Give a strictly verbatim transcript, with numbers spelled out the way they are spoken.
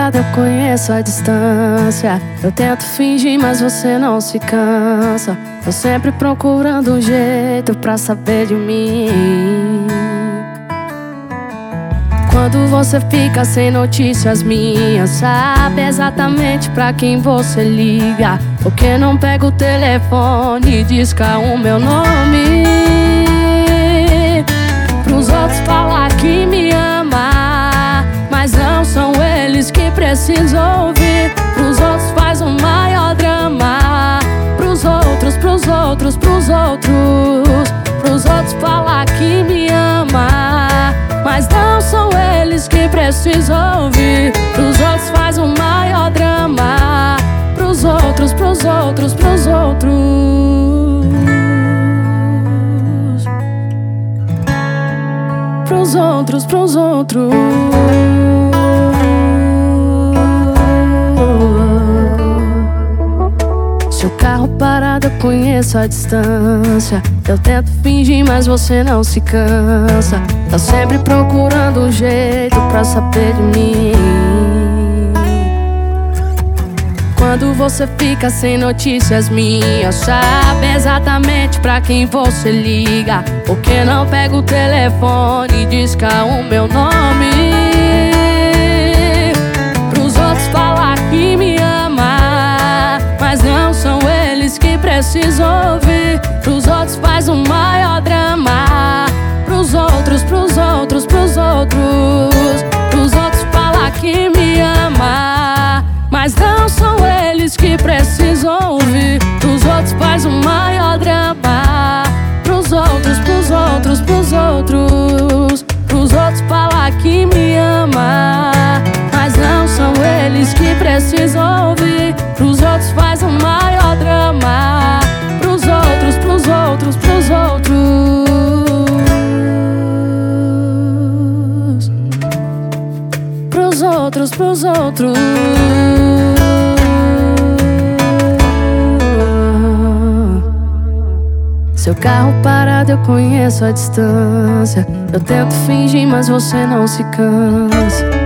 parado eu conheço a distância. Eu tento fingir, mas você não se cansa. Tô sempre procurando um jeito pra saber de mim. Quando você fica sem notícias minhas, sabe exatamente pra quem você liga. Porque não pega o telefone e disca o meu nome. Pros outros falar que me ama, mas não são eles que precisam ouvir. Pros outros faz um maior drama. Pros outros, pros outros, pros outros. Pros outros falar que me ama, mas não são eles que precisam ouvir. Pros outros faz um maior drama. Pros outros, pros outros, pros outros. Pros outros, pros outros. Seu carro parado eu conheço a distância. Eu tento fingir, mas você não se cansa. Tá sempre procurando um jeito pra saber de mim. Quando você fica sem notícias minhas, sabe exatamente pra quem você liga. Porque não pega o telefone e disca o meu nome. Pros outros falar que me ama, mas não são eles que precisam ouvir. Pros outros faz um maior drama. Pros outros, pros outros, pros outros. Pros outros falar que me ama, mas não são eles que precisam ouvir. Pros outros faz um maior drama. Pros outros, pros outros, pros outros. Pros outros falar que me ama, mas não são eles que precisam ouvir. Pros outros faz um maior drama. Pros outros, pros outros, pros outros. Pros outros, pros outros. Seu carro parado eu conheço a distância. Eu tento fingir, mas você não se cansa.